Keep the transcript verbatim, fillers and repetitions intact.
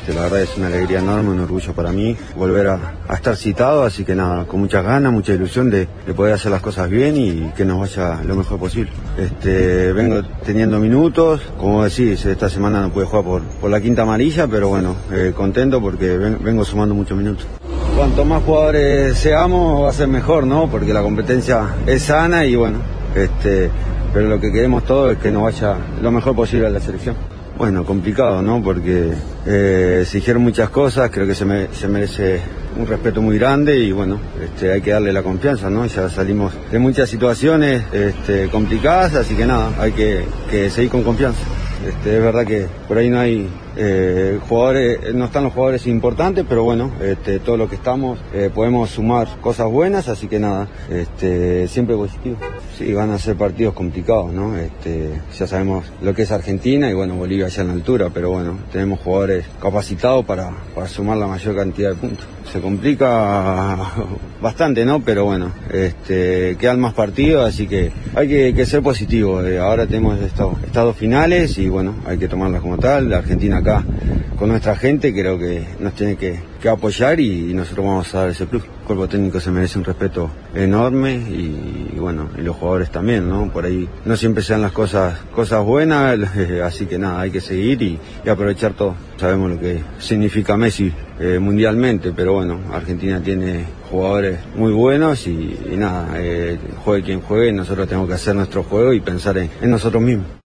este, la verdad es una alegría enorme, un orgullo para mí volver a, a estar citado, así que nada, con muchas ganas, mucha ilusión de, de poder hacer las cosas bien y que nos vaya lo mejor posible. Este, vengo teniendo minutos, como decís, esta semana no pude jugar por, por la quinta amarilla, pero bueno, eh, contento porque ven, vengo sumando muchos minutos. Cuanto más jugadores seamos va a ser mejor, ¿no? Porque la competencia es sana y bueno, este, pero lo que queremos todos es que nos vaya lo mejor posible a la selección. Bueno, complicado, ¿no? Porque eh, se dijeron muchas cosas, creo que se, me, se merece un respeto muy grande y bueno, este, hay que darle la confianza, ¿no? Ya salimos de muchas situaciones este, complicadas, así que nada, hay que, que seguir con confianza. Este, es verdad que por ahí no hay eh, jugadores, no están los jugadores importantes, pero bueno, este, todo lo que estamos eh, podemos sumar cosas buenas, así que nada, este, siempre positivo. Sí, van a ser partidos complicados, ¿no? Este, ya sabemos lo que es Argentina y bueno, Bolivia ya en la altura, pero bueno, tenemos jugadores capacitados para, para sumar la mayor cantidad de puntos. Se complica bastante, ¿no? Pero bueno, este, quedan más partidos, así que hay que, que ser positivo. Eh, ahora tenemos estos, estas dos finales y bueno, hay que tomarlas como tal. La Argentina acá con nuestra gente creo que nos tiene que, que apoyar y, y nosotros vamos a dar ese plus. El cuerpo técnico se merece un respeto enorme y, y bueno, y los jugadores también, ¿no? Por ahí no siempre sean las cosas cosas buenas, eh, así que nada, hay que seguir y, y aprovechar todo. Sabemos lo que significa Messi eh, mundialmente, pero bueno, Argentina tiene jugadores muy buenos y, y nada, eh, juegue quien juegue, nosotros tenemos que hacer nuestro juego y pensar en, en nosotros mismos.